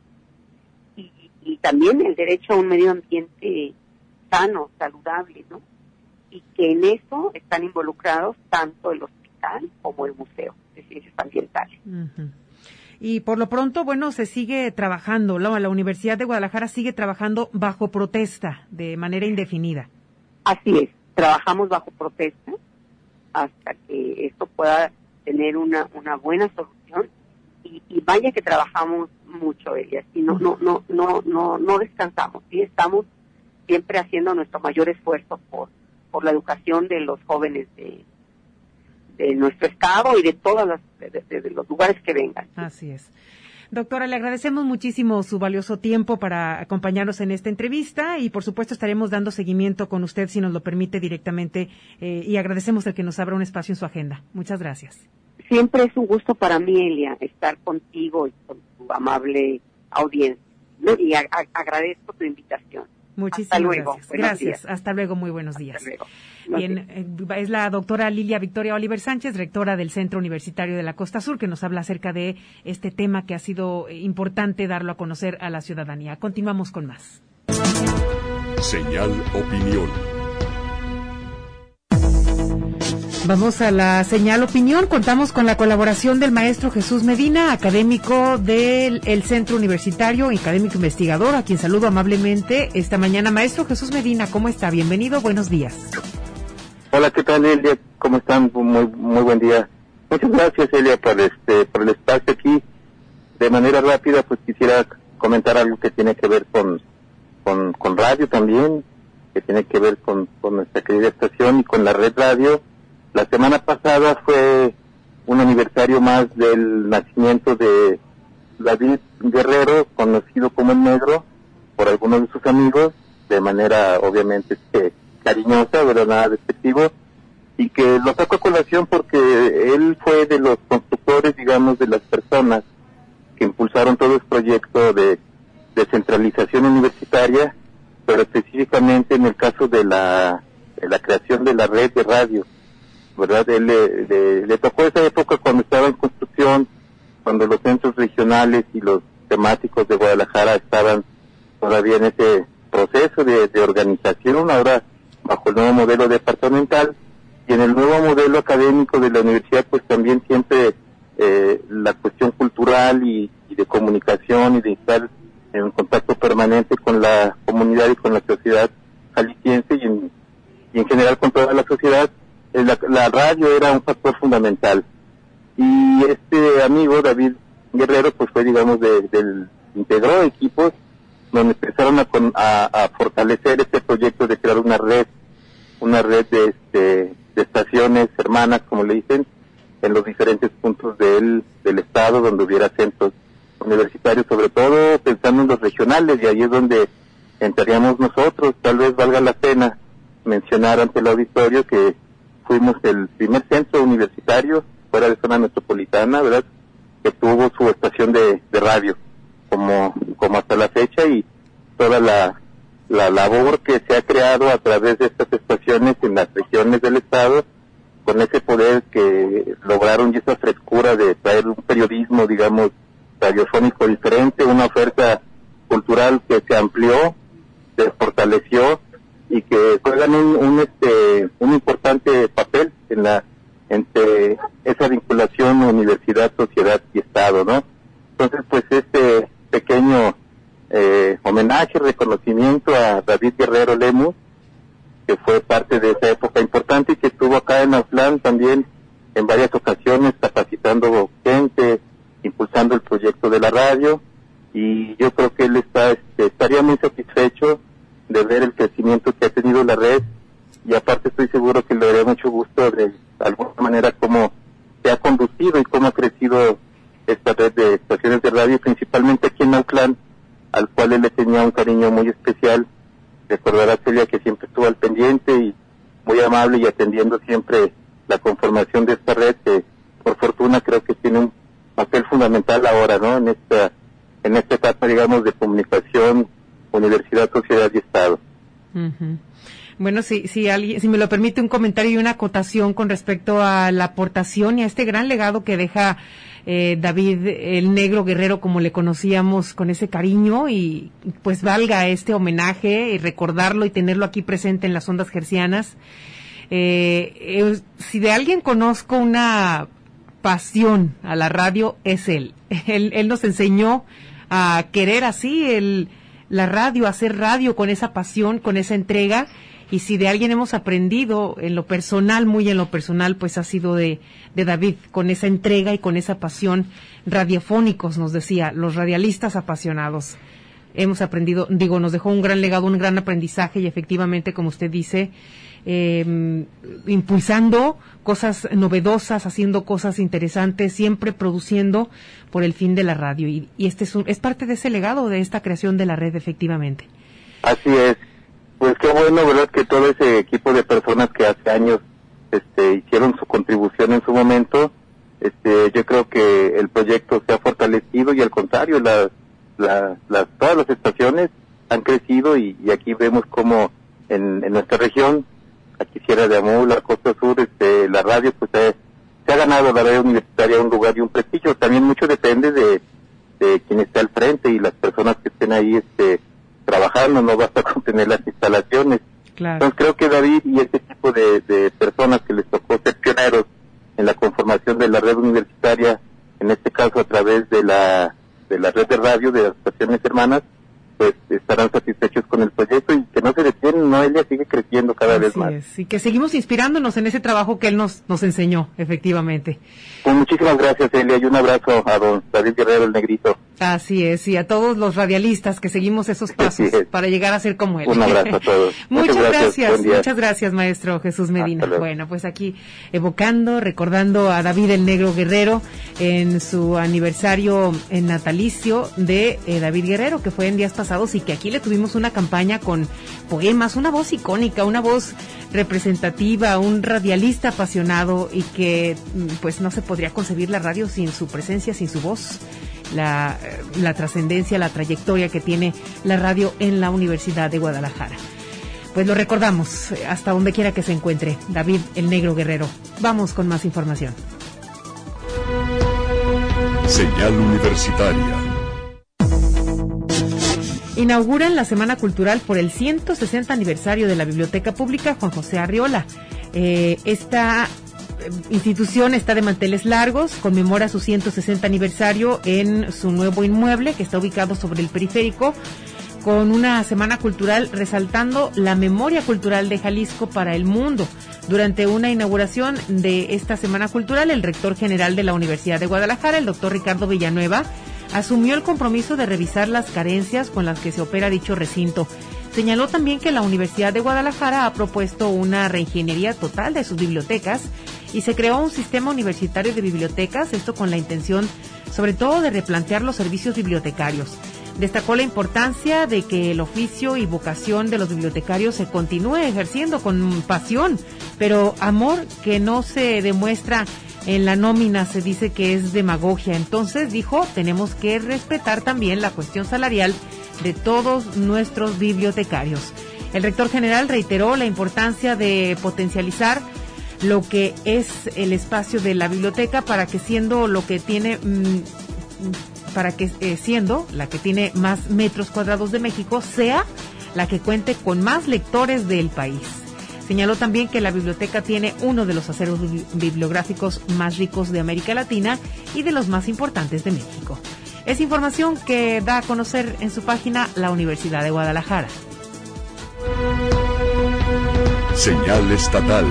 y también el derecho a un medio ambiente sano, saludable, ¿no? Y que en eso están involucrados tanto el hospital como el Museo de Ciencias Ambientales. Uh-huh. Y por lo pronto, se sigue trabajando, ¿no? La Universidad de Guadalajara sigue trabajando bajo protesta de manera indefinida. Así es, trabajamos bajo protesta hasta que esto pueda tener una buena solución, y vaya que trabajamos mucho, Elias, y no descansamos, ¿sí? Estamos siempre haciendo nuestro mayor esfuerzo por la educación de los jóvenes de nuestro estado y de todos de los lugares que vengan. Así es. Doctora, le agradecemos muchísimo su valioso tiempo para acompañarnos en esta entrevista, y por supuesto estaremos dando seguimiento con usted si nos lo permite directamente, y agradecemos el que nos abra un espacio en su agenda. Muchas gracias. Siempre es un gusto para mí, Elia, estar contigo y con tu amable audiencia, ¿no? Y agradezco tu invitación. Muchísimas luego. gracias. Gracias. Hasta luego. Muy buenos días. Hasta luego. Bien, es la doctora Lilia Victoria Oliver Sánchez, rectora del Centro Universitario de la Costa Sur, que nos habla acerca de este tema que ha sido importante darlo a conocer a la ciudadanía. Continuamos con más. Señal Opinión. Vamos a la señal opinión. Contamos con la colaboración del maestro Jesús Medina, académico del Centro Universitario y académico investigador, a quien saludo amablemente esta mañana. Maestro Jesús Medina, ¿cómo está? Bienvenido, buenos días. Hola, ¿qué tal, Elia? ¿Cómo están? Muy buen día. Muchas gracias, Elia, por el espacio aquí. De manera rápida, pues quisiera comentar algo que tiene que ver con radio también, que tiene que ver con nuestra querida estación y con la red radio. La semana pasada fue un aniversario más del nacimiento de David Guerrero, conocido como el Negro, por algunos de sus amigos, de manera obviamente cariñosa, pero nada despectivo, y que lo saco a colación porque él fue de los constructores, digamos, de las personas que impulsaron todo el proyecto de descentralización universitaria, pero específicamente en el caso de la creación de la red de radio, ¿verdad? Él le tocó esa época cuando estaba en construcción, cuando los centros regionales y los temáticos de Guadalajara estaban todavía en ese proceso de organización, ahora bajo el nuevo modelo departamental, y en el nuevo modelo académico de la universidad, pues también siempre la cuestión cultural y de comunicación y de estar en contacto permanente con la comunidad y con la sociedad jalisciense y en general con toda la sociedad. La radio era un factor fundamental, y este amigo David Guerrero pues fue, digamos, integró equipos donde empezaron a fortalecer este proyecto de crear una red de estaciones hermanas, como le dicen, en los diferentes puntos del estado donde hubiera centros universitarios, sobre todo pensando en los regionales, y ahí es donde entraríamos nosotros. Tal vez valga la pena mencionar ante el auditorio que fuimos el primer centro universitario fuera de zona metropolitana, ¿verdad?, que tuvo su estación de radio, como hasta la fecha, y toda la labor que se ha creado a través de estas estaciones en las regiones del estado, con ese poder que lograron y esa frescura de traer un periodismo, digamos, radiofónico diferente, una oferta cultural que se amplió, se fortaleció, y que juegan un importante papel entre esa vinculación universidad, sociedad y estado, ¿no? Entonces, pues este pequeño homenaje, reconocimiento a David Guerrero Lemus, que fue parte de esa época importante y que estuvo acá en Autlán también en varias ocasiones capacitando gente, impulsando el proyecto de la radio, y yo creo que él estaría muy satisfecho de ver el crecimiento que ha tenido la red, y aparte estoy seguro que le daría mucho gusto de alguna manera cómo se ha conducido y cómo ha crecido esta red de estaciones de radio, principalmente aquí en Autlán, al cual él le tenía un cariño muy especial. Recordará, Celia, que siempre estuvo al pendiente y muy amable y atendiendo siempre la conformación de esta red, que por fortuna creo que tiene un papel fundamental ahora, ¿no?, en esta etapa, digamos, de comunicación, universidad, sociedad y estado. Uh-huh. Bueno, si me lo permite, un comentario y una acotación con respecto a la aportación y a este gran legado que deja David el Negro Guerrero, como le conocíamos, con ese cariño, y pues valga este homenaje y recordarlo y tenerlo aquí presente en las ondas hercianas. Si de alguien conozco una pasión a la radio, es él. Él nos enseñó a querer así la radio, hacer radio con esa pasión, con esa entrega, y si de alguien hemos aprendido en lo personal, muy en lo personal, pues ha sido de David, con esa entrega y con esa pasión. Radiofónicos, nos decía, los radialistas apasionados. Hemos aprendido, nos dejó un gran legado, un gran aprendizaje, y efectivamente, como usted dice, impulsando cosas novedosas, haciendo cosas interesantes, siempre produciendo por el fin de la radio, y este es parte de ese legado, de esta creación de la red, efectivamente. Así es. Pues qué bueno, ¿verdad?, que todo ese equipo de personas que hace años hicieron su contribución en su momento, yo creo que el proyecto se ha fortalecido, y al contrario, todas las estaciones han crecido y aquí vemos como en nuestra región, aquí Sierra de Amur, la Costa Sur, la radio, pues se ha ganado la radio universitaria un lugar y un prestigio. También mucho depende de quien esté al frente y las personas que estén ahí trabajando, no basta con tener las instalaciones. Claro. Entonces creo que David y este tipo de personas que les tocó ser pioneros en la conformación de la red universitaria, en este caso a través de la red de radio de las estaciones hermanas, pues estarán satisfechos con el proyecto y que no se detienen, Noelia, sigue creciendo cada vez más. Y que seguimos inspirándonos en ese trabajo que él nos enseñó, efectivamente. Pues muchísimas gracias, Elia, y un abrazo a don David Guerrero, el Negrito. Así es, y a todos los radialistas que seguimos esos pasos para llegar a ser como él. Un abrazo a todos. Muchas gracias, maestro Jesús Medina. Bueno, pues aquí evocando, recordando a David el Negro Guerrero en su aniversario en natalicio de David Guerrero, que fue en días pasados y que aquí le tuvimos una campaña con poemas, una voz icónica, una voz representativa, un radialista apasionado y que pues no se podría concebir la radio sin su presencia, sin su voz. La trascendencia, la trayectoria que tiene la radio en la Universidad de Guadalajara. Pues lo recordamos hasta donde quiera que se encuentre, David el Negro Guerrero. Vamos con más información. Señal Universitaria. Inauguran la Semana Cultural por el 160 aniversario de la Biblioteca Pública Juan José Arriola. Esta institución está de manteles largos, conmemora su 160 aniversario en su nuevo inmueble que está ubicado sobre el periférico, con una semana cultural resaltando la memoria cultural de Jalisco para el mundo. Durante una inauguración de esta semana cultural, el rector general de la Universidad de Guadalajara, el doctor Ricardo Villanueva, asumió el compromiso de revisar las carencias con las que se opera dicho recinto. Señaló también que la Universidad de Guadalajara ha propuesto una reingeniería total de sus bibliotecas y se creó un sistema universitario de bibliotecas, esto con la intención sobre todo de replantear los servicios bibliotecarios. Destacó la importancia de que el oficio y vocación de los bibliotecarios se continúe ejerciendo con pasión, pero amor que no se demuestra en la nómina, se dice que es demagogia. Entonces, dijo, tenemos que respetar también la cuestión salarial de todos nuestros bibliotecarios. El rector general reiteró la importancia de potencializar lo que es el espacio de la biblioteca para que siendo lo que tiene siendo la que tiene más metros cuadrados de México, sea la que cuente con más lectores del país. Señaló también que la biblioteca tiene uno de los acervos bibliográficos más ricos de América Latina y de los más importantes de México. Es información que da a conocer en su página la Universidad de Guadalajara. Señal estatal.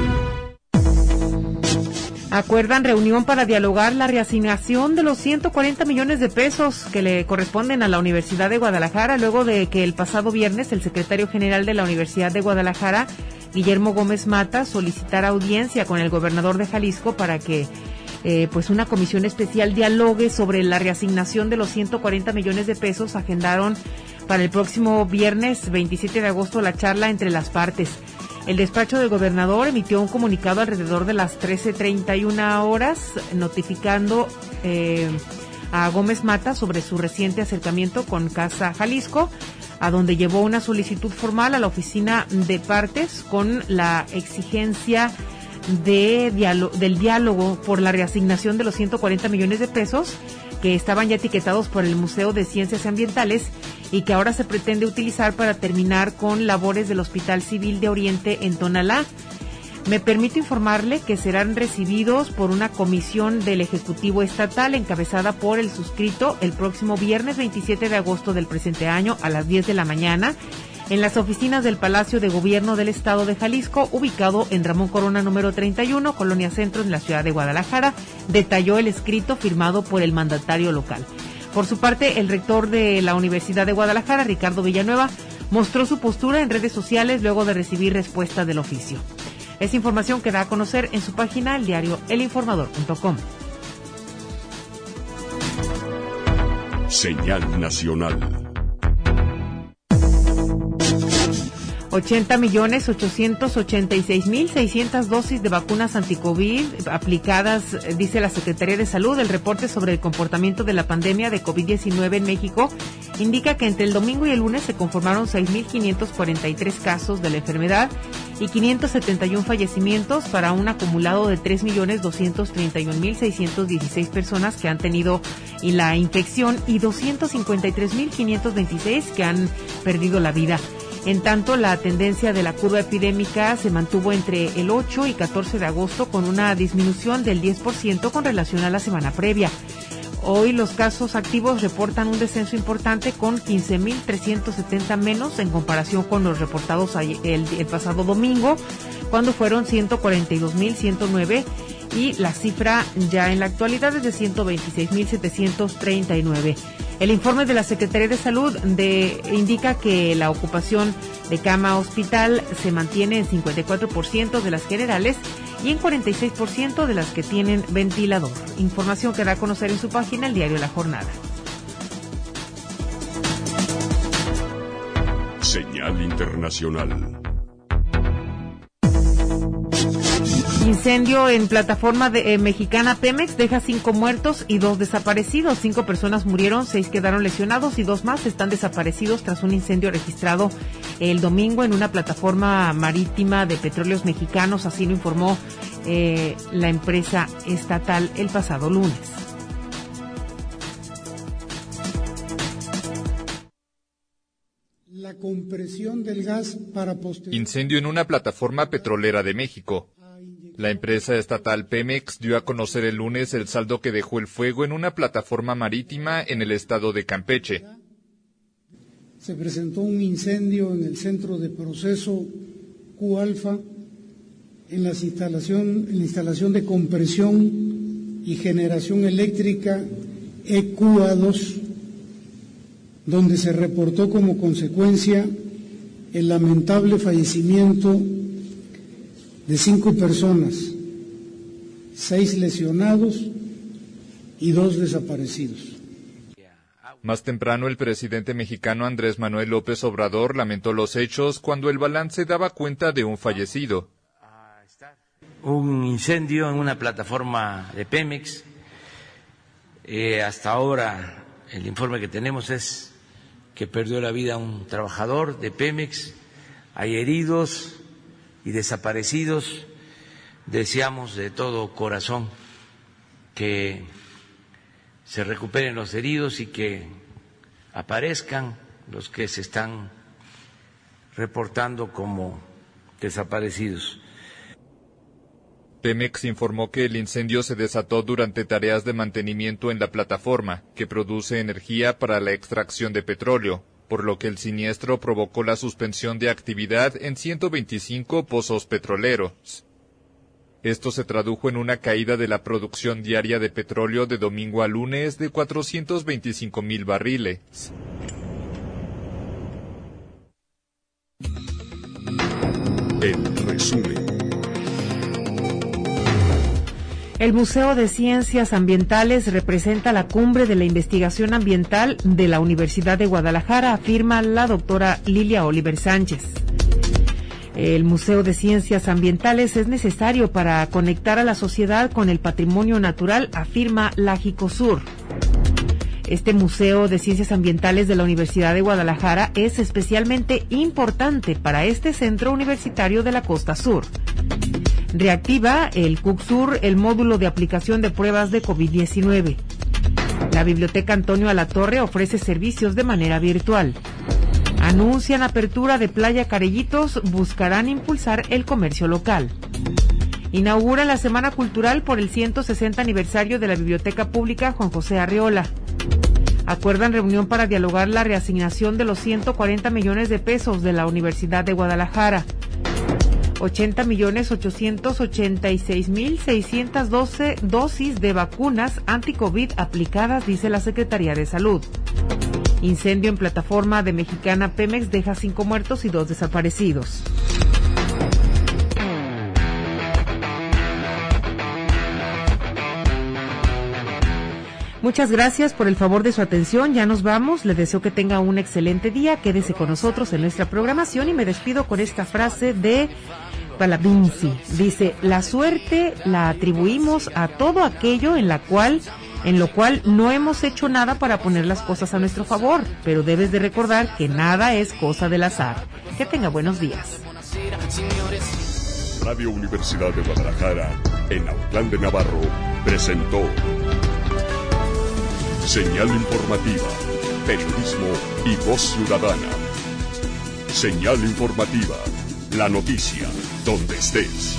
Acuerdan reunión para dialogar la reasignación de los 140 millones de pesos que le corresponden a la Universidad de Guadalajara, luego de que el pasado viernes el secretario general de la Universidad de Guadalajara, Guillermo Gómez Mata, solicitara audiencia con el gobernador de Jalisco para que pues una comisión especial dialogue sobre la reasignación de los 140 millones de pesos. Agendaron para el próximo viernes 27 de agosto la charla entre las partes. El despacho del gobernador emitió un comunicado alrededor de las 13:31 horas, notificando a Gómez Mata sobre su reciente acercamiento con Casa Jalisco, a donde llevó una solicitud formal a la oficina de partes con la exigencia del diálogo por la reasignación de los 140 millones de pesos que estaban ya etiquetados por el Museo de Ciencias Ambientales y que ahora se pretende utilizar para terminar con labores del Hospital Civil de Oriente en Tonalá. Me permito informarle que serán recibidos por una comisión del Ejecutivo Estatal encabezada por el suscrito el próximo viernes 27 de agosto del presente año a las 10 de la mañana en las oficinas del Palacio de Gobierno del Estado de Jalisco, ubicado en Ramón Corona número 31, Colonia Centro, en la ciudad de Guadalajara, detalló el escrito firmado por el mandatario local. Por su parte, el rector de la Universidad de Guadalajara, Ricardo Villanueva, mostró su postura en redes sociales luego de recibir respuesta del oficio. Es información que da a conocer en su página, el diario elinformador.com. Señal nacional. 80.886.600 dosis de vacunas anticovid aplicadas, dice la Secretaría de Salud. El reporte sobre el comportamiento de la pandemia de COVID-19 en México indica que entre el domingo y el lunes se conformaron 6.543 casos de la enfermedad y 571 fallecimientos para un acumulado de 3.231.616 personas que han tenido la infección y 253.526 que han perdido la vida. En tanto, la tendencia de la curva epidémica se mantuvo entre el 8 y 14 de agosto con una disminución del 10% con relación a la semana previa. Hoy los casos activos reportan un descenso importante con 15.370 menos en comparación con los reportados el pasado domingo, cuando fueron 142.109 y la cifra ya en la actualidad es de 126.739. El informe de la Secretaría de Salud indica que la ocupación de cama hospital se mantiene en 54% de las generales y en 46% de las que tienen ventilador. Información que da a conocer en su página el diario La Jornada. Señal internacional. Incendio en plataforma mexicana Pemex deja 5 muertos y 2 desaparecidos. 5 personas murieron, 6 quedaron lesionados y 2 más están desaparecidos tras un incendio registrado el domingo en una plataforma marítima de Petróleos Mexicanos. Así lo informó la empresa estatal el pasado lunes. La compresión del gas para Incendio en una plataforma petrolera de México. La empresa estatal Pemex dio a conocer el lunes el saldo que dejó el fuego en una plataforma marítima en el estado de Campeche. Se presentó un incendio en el centro de proceso Q-Alfa, en la instalación de compresión y generación eléctrica EQA2, donde se reportó como consecuencia el lamentable fallecimiento de 5 personas, 6 lesionados y 2 desaparecidos. Más temprano, el presidente mexicano Andrés Manuel López Obrador lamentó los hechos cuando el balance daba cuenta de un fallecido. Un incendio en una plataforma de Pemex. Hasta ahora el informe que tenemos es que perdió la vida un trabajador de Pemex. Hay heridos y desaparecidos. Deseamos de todo corazón que se recuperen los heridos y que aparezcan los que se están reportando como desaparecidos. Pemex informó que el incendio se desató durante tareas de mantenimiento en la plataforma, que produce energía para la extracción de petróleo, por lo que el siniestro provocó la suspensión de actividad en 125 pozos petroleros. Esto se tradujo en una caída de la producción diaria de petróleo de domingo a lunes de 425,000 barriles. En resumen. El Museo de Ciencias Ambientales representa la cumbre de la investigación ambiental de la Universidad de Guadalajara, afirma la doctora Lilia Oliver Sánchez. El Museo de Ciencias Ambientales es necesario para conectar a la sociedad con el patrimonio natural, afirma la Jicosur. Este Museo de Ciencias Ambientales de la Universidad de Guadalajara es especialmente importante para este centro universitario de la Costa Sur. Reactiva el CUCSUR el módulo de aplicación de pruebas de COVID-19. La Biblioteca Antonio Alatorre ofrece servicios de manera virtual. Anuncian apertura de Playa Carellitos, buscarán impulsar el comercio local. Inauguran la Semana Cultural por el 160 aniversario de la Biblioteca Pública Juan José Arreola. Acuerdan reunión para dialogar la reasignación de los 140 millones de pesos de la Universidad de Guadalajara. 80.886.612 dosis de vacunas anti-COVID aplicadas, dice la Secretaría de Salud. Incendio en plataforma de Mexicana Pemex deja 5 muertos y 2 desaparecidos. Muchas gracias por el favor de su atención. Ya nos vamos. Le deseo que tenga un excelente día. Quédese con nosotros en nuestra programación y me despido con esta frase de Palavinci. Dice: la suerte la atribuimos a todo aquello en la cual en lo cual no hemos hecho nada para poner las cosas a nuestro favor, pero debes de recordar que nada es cosa del azar. Que tenga buenos días. Radio Universidad de Guadalajara, en Autlán de Navarro, presentó Señal Informativa, periodismo y voz ciudadana. Señal Informativa, la noticia, donde estés.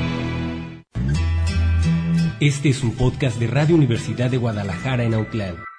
Este es un podcast de Radio Universidad de Guadalajara en Autlán.